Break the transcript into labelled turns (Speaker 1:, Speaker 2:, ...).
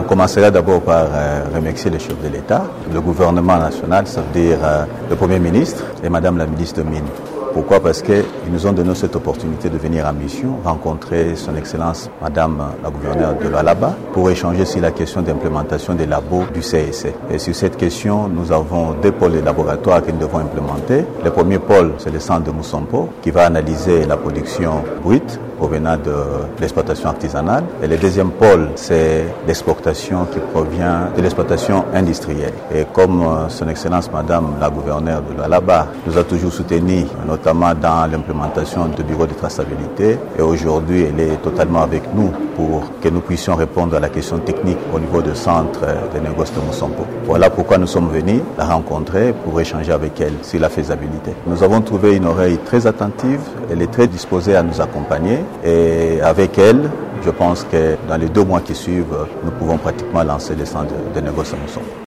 Speaker 1: commencerai d'abord par remercier le chef de l'État, le gouvernement national, ça veut dire le Premier ministre et Madame la ministre de Mines. Pourquoi? Parce qu'ils nous ont donné cette opportunité de venir en mission, rencontrer son Excellence Madame la gouverneure de l'Alaba pour échanger sur la question d'implémentation des labos du CSC. Et sur cette question, nous avons deux pôles de laboratoire que nous devons implémenter. Le premier pôle, c'est le centre de Moussampo qui va analyser la production brute provenant de l'exploitation artisanale. Et le deuxième pôle, c'est l'exportation qui provient de l'exploitation industrielle. Et comme son Excellence Madame la gouverneure de l'Alaba nous a toujours soutenus, notamment dans l'implémentation du bureau de traçabilité, et aujourd'hui elle est totalement avec nous pour que nous puissions répondre à la question technique au niveau du centre de négoce de Moussampo. Voilà pourquoi nous sommes venus la rencontrer pour échanger avec elle sur la faisabilité. Nous avons trouvé une oreille très attentive, elle est très disposée à nous accompagner et avec elle, je pense que dans les 2 mois qui suivent, nous pouvons pratiquement lancer le centre de négoce à Moussampo.